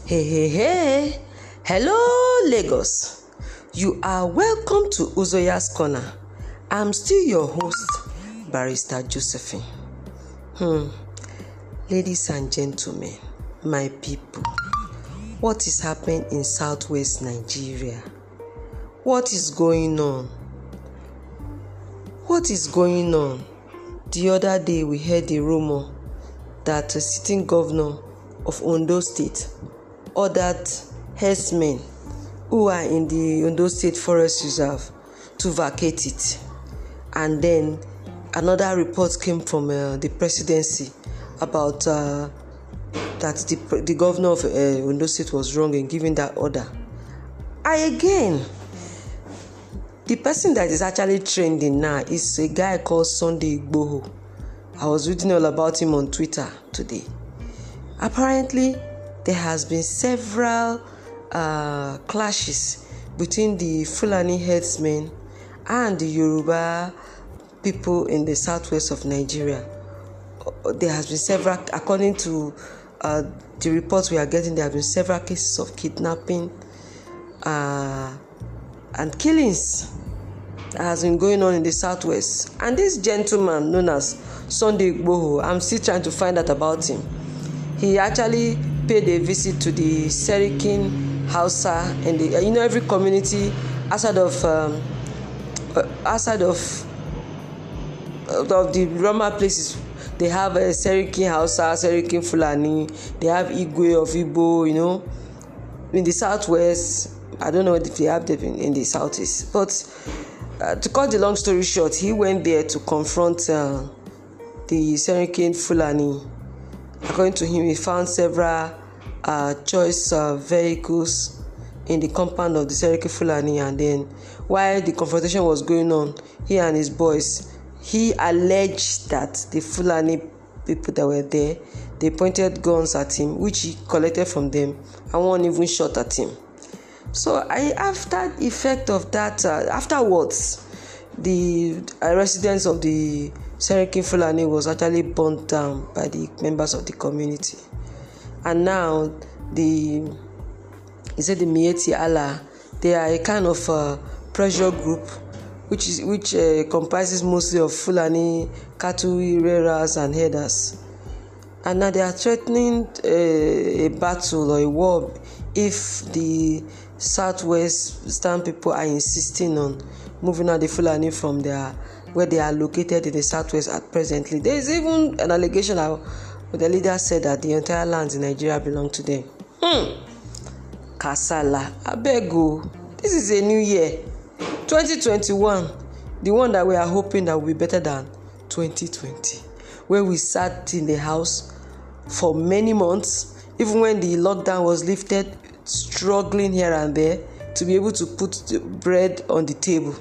Hey. Hello, Lagos. You are welcome to Uzoya's Corner. I'm still your host, Barrister Josephine. Ladies and gentlemen, my people, what is happening in Southwest Nigeria? What is going on? The other day we heard a rumor that a sitting governor of Ondo State ordered herdsmen who are in the Ondo State Forest Reserve to vacate it. And then another report came from the presidency about that the governor of Ondo State was wrong in giving that order. The person that is actually trending now is a guy called Sunday Igboho. I was reading all about him on Twitter today. Apparently, there has been several clashes between the Fulani herdsmen and the Yoruba people in the southwest of Nigeria. There has been several, according to the reports we are getting, there have been several cases of kidnapping and killings that has been going on in the southwest. And this gentleman known as Sunday Igboho, I'm still trying to find out about him. He actually paid a visit to the Serikin Hausa and every community outside of the Roma places. They have a Serikin Hausa, Serikin Fulani. They have Igwe of Igbo. In the southwest. I don't know if they have them in the southeast. But to cut the long story short, he went there to confront the Serikin Fulani. According to him, he found several choice vehicles in the compound of the Serikin Fulani, and then while the confrontation was going on, he and his boys, he alleged that the Fulani people that were there, they pointed guns at him, which he collected from them, and one even shot at him. So after effect of that, afterwards, the residence of the Serikin Fulani was actually burnt down by the members of the community. And now the Miyetti Allah, they are a kind of pressure group which comprises mostly of Fulani cattle rearers and herders. And now they are threatening a battle or a war if the southwestern people are insisting on moving out the Fulani from where they are located in the southwest at presently. There is even an allegation that the leader said that the entire lands in Nigeria belong to them. Kasala, abego. This is a new year, 2021, the one that we are hoping that will be better than 2020, where we sat in the house for many months, even when the lockdown was lifted, struggling here and there to be able to put the bread on the table.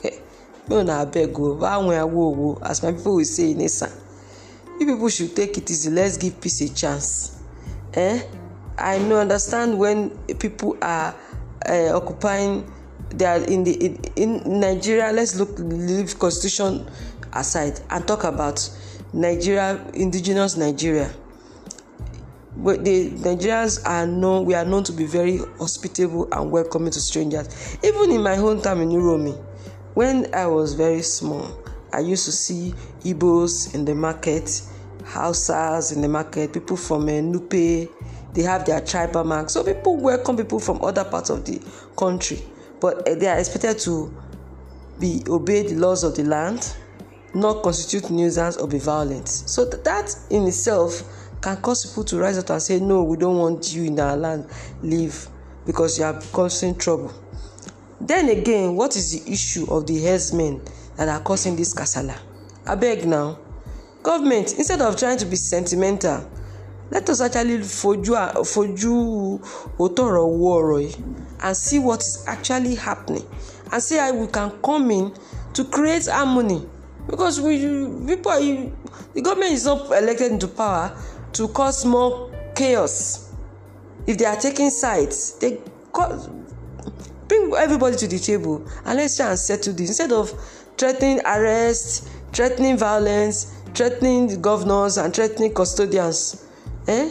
As my people will say in Esa, you people should take it easy. Let's give peace a chance. I understand when people are occupying. They are in Nigeria. Let's leave constitution aside and talk about Nigeria, indigenous Nigeria. But the Nigerians we are known to be very hospitable and welcoming to strangers. Even in my hometown in Uromi, when I was very small, I used to see Igbos in the market, Hausas in the market, people from Nupe, they have their tribal mark. So people welcome people from other parts of the country, but they are expected to obey the laws of the land, not constitute nuisance or be violent. So that in itself can cause people to rise up and say, no, we don't want you in our land, leave, because you are causing trouble. Then again, what is the issue of the herdsmen that are causing this kasala? I beg now, government, instead of trying to be sentimental, let us actually foju otoro war and see what is actually happening and see how we can come in to create harmony. Because the government is not elected into power to cause more chaos. If they are taking sides, they bring everybody to the table and let's try and settle this instead of threatening arrest, threatening violence, threatening the governors and threatening custodians.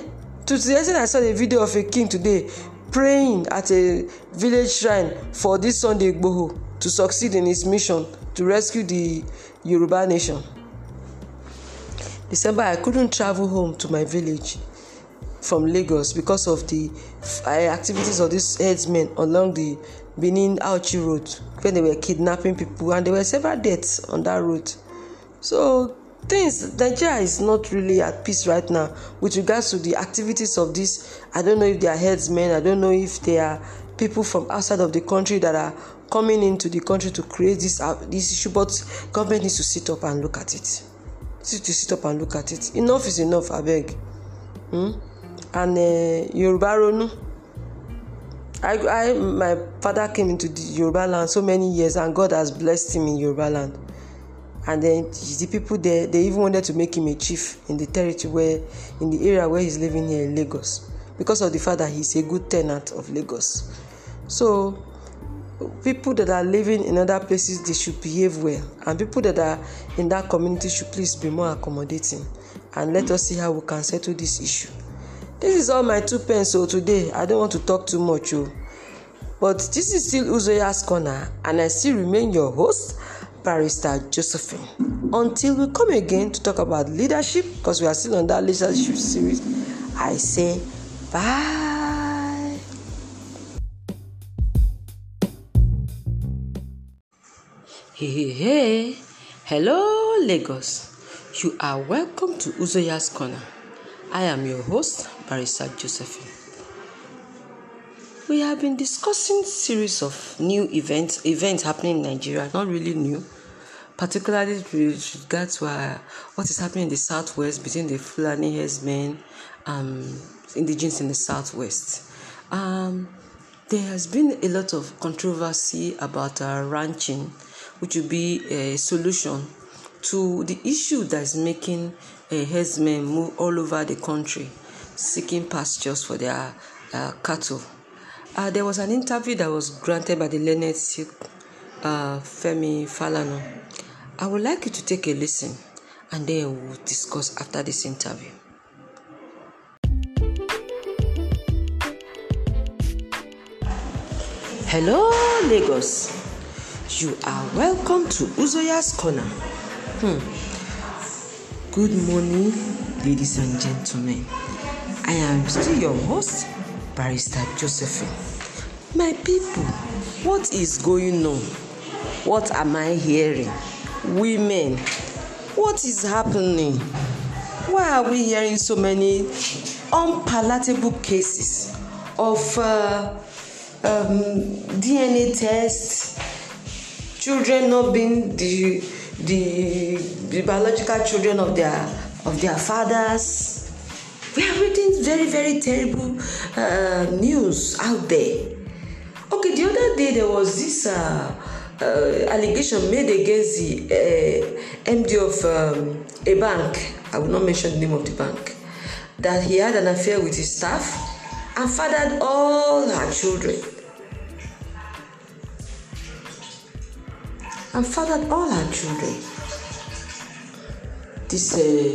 To the extent I saw the video of a king today praying at a village shrine for this Sunday Igboho to succeed in his mission to rescue the Yoruba nation. December, I couldn't travel home to my village from Lagos because of the activities of these headsmen along the Benin Auchi road when they were kidnapping people, and there were several deaths on that road. So Nigeria is not really at peace right now with regards to the activities of this. I don't know if they are headsmen. I don't know if they are people from outside of the country that are coming into the country to create this issue. But government needs to sit up and look at it. Enough is enough, I beg. And Yoruba Ronu. My father came into the Yoruba land so many years, and God has blessed him in Yoruba land. And then the people there, they even wanted to make him a chief in the territory in the area where he's living here in Lagos, because of the fact that he's a good tenant of Lagos. So people that are living in other places, they should behave well, and people that are in that community should please be more accommodating, and let us see how we can settle this issue. This is all my 2 pence. So today I don't want to talk too much, but this is still Uzoya's Corner, and I still remain your host, Barrister Josephine. Until we come again to talk about leadership, because we are still on that leadership series, I say bye. Hey. Hello, Lagos. You are welcome to Uzoya's Corner. I am your host, Barrister Josephine. We have been discussing series of new events happening in Nigeria, not really new, particularly with regard to what is happening in the southwest between the Fulani herdsmen and indigenes in the southwest. There has been a lot of controversy about ranching, which will be a solution to the issue that is making herdsmen move all over the country seeking pastures for their cattle. There was an interview that was granted by the learned Sikh, Femi Falana. I would like you to take a listen, and then we'll discuss after this interview. Hello, Lagos. You are welcome to Uzoya's Corner. Good morning, ladies and gentlemen. I am still your host, Barrister Josephine. My people, what is going on? What am I hearing? Women, what is happening? Why are we hearing so many unpalatable cases of DNA tests, children not being the biological children of their fathers? We are reading very, very terrible news out there. Okay, the other day there was this allegation made against the MD of a bank. I will not mention the name of the bank. That he had an affair with his staff and fathered all her children. This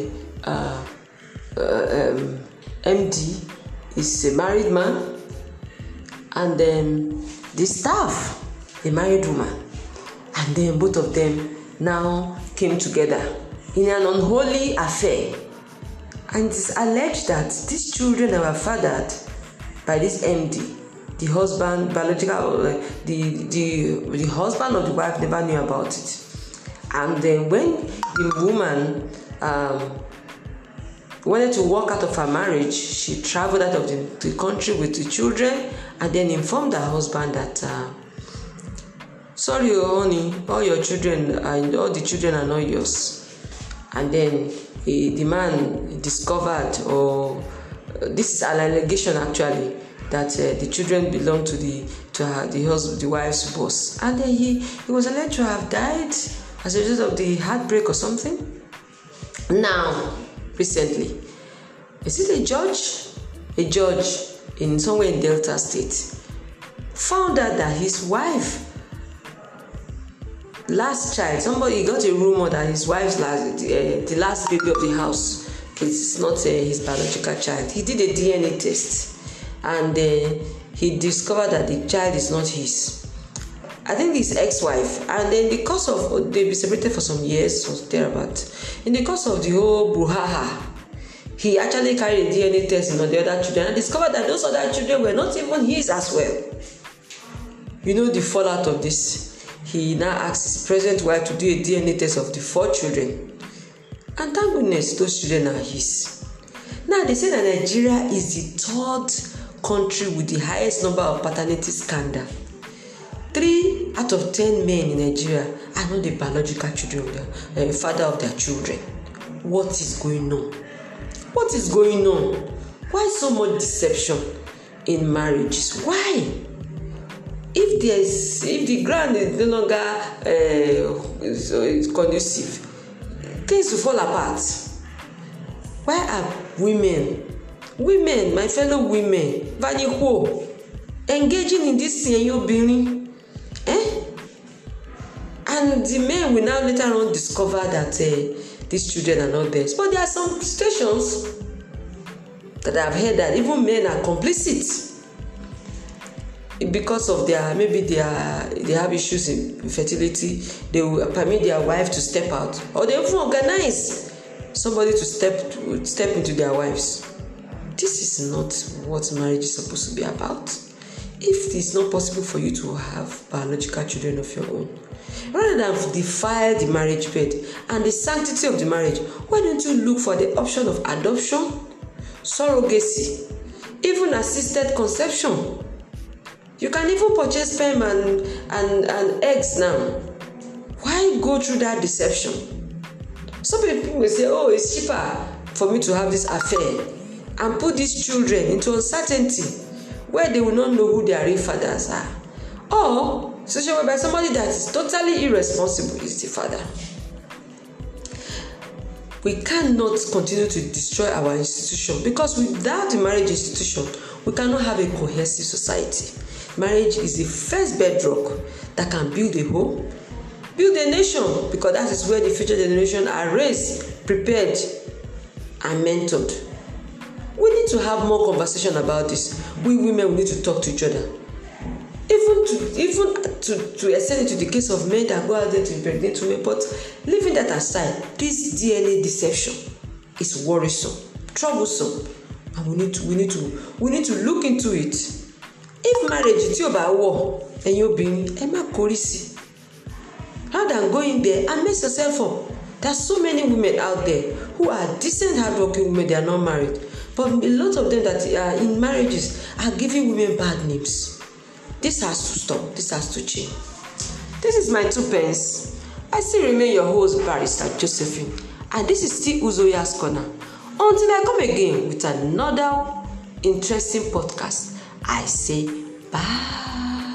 MD is a married man, and the staff, a married woman, and then both of them now came together in an unholy affair. And it is alleged that these children were fathered by this MD. The husband, biological, the husband of the wife never knew about it. And then when the woman wanted to walk out of her marriage, she traveled out of the country with the children, and then informed her husband that, sorry, honey, all your children and all the children are not yours. And then the man discovered, or this is an allegation actually, that the children belong to the wife's boss, and then he was alleged to have died as a result of the heartbreak or something. Now, recently, is it a judge in somewhere in Delta State found out that his wife last child, somebody got a rumor that his wife's the last baby of the house it's not his biological child. He did a DNA test, and he discovered that the child is not his. I think his ex-wife, and then because of they've been separated for some years or thereabout. In the course of the whole brouhaha, he actually carried a DNA test on the other children and discovered that those other children were not even his as well. You know the fallout of this. He now asked his present wife to do a DNA test of the 4 children. And thank goodness those children are his. Now they say that Nigeria is the 3rd country with the highest number of paternity scandal. 3 out of 10 men in Nigeria are not the biological children of the father of their children. What is going on? What is going on? Why so much deception in marriages? Why? If the ground is no longer is conducive, things will fall apart. Why are women, my fellow women, engaging in this thing? And the men will now later on discover that these children are not theirs. But there are some situations that I've heard that even men are complicit because of they have issues in fertility. They will permit their wife to step out, or they even organize somebody to step into their wives. This is not what marriage is supposed to be about. If it's not possible for you to have biological children of your own, rather than defile the marriage bed and the sanctity of the marriage, why don't you look for the option of adoption, surrogacy, even assisted conception? You can even purchase sperm and eggs now. Why go through that deception? Some people will say, oh, it's cheaper for me to have this affair and put these children into uncertainty where they will not know who their real fathers are. Or situation whereby somebody that is totally irresponsible is the father. We cannot continue to destroy our institution, because without the marriage institution, we cannot have a cohesive society. Marriage is the first bedrock that can build a home, build a nation, because that is where the future generation are raised, prepared, and mentored. We need to have more conversation about this. We women, we need to talk to each other. Even to extend it to the case of men that go out there to impregnate women. But leaving that aside, this DNA deception is worrisome, troublesome, and we need to look into it. If marriage is about war and you're being rather than going there and mess yourself up. There's so many women out there who are decent, hardworking women. They are not married, but a lot of them that are in marriages are giving women bad names. This has to stop. This has to change. This is my 2 pence. I still remain your host, Barrister Josephine, and this is still Uzoya's Corner. Until I come again with another interesting podcast, I say bye.